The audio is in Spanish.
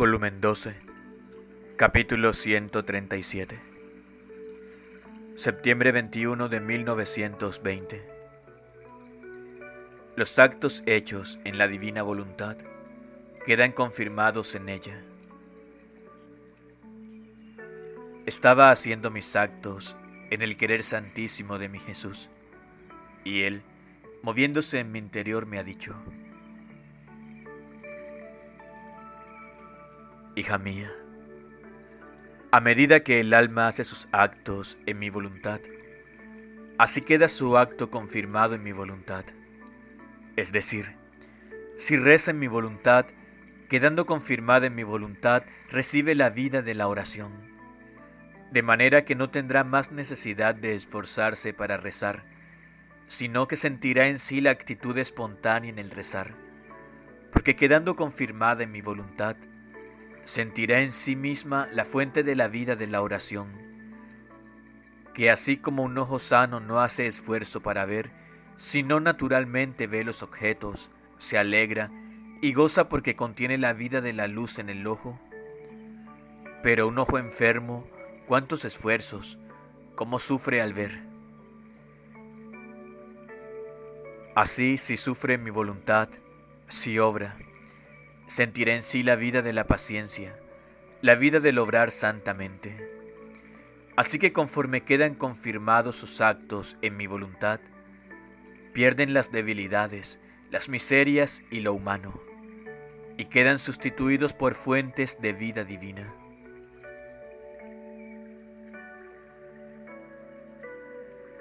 Volumen 12, capítulo 137. Septiembre 21 de 1920. Los actos hechos en la divina voluntad quedan confirmados en ella. Estaba haciendo mis actos en el querer santísimo de mi Jesús, y Él, moviéndose en mi interior, me ha dicho: hija mía, a medida que el alma hace sus actos en mi voluntad, así queda su acto confirmado en mi voluntad. Es decir, si reza en mi voluntad, quedando confirmada en mi voluntad, recibe la vida de la oración, de manera que no tendrá más necesidad de esforzarse para rezar, sino que sentirá en sí la actitud espontánea en el rezar, porque quedando confirmada en mi voluntad, sentirá en sí misma la fuente de la vida de la oración, que así como un ojo sano no hace esfuerzo para ver, sino naturalmente ve los objetos, se alegra y goza porque contiene la vida de la luz en el ojo. Pero un ojo enfermo, ¿cuántos esfuerzos? ¿Cómo sufre al ver? Así, si sufre mi voluntad, si obra, sentirá en sí la vida de la paciencia, la vida del obrar santamente. Así que conforme quedan confirmados sus actos en mi voluntad, pierden las debilidades, las miserias y lo humano, y quedan sustituidos por fuentes de vida divina.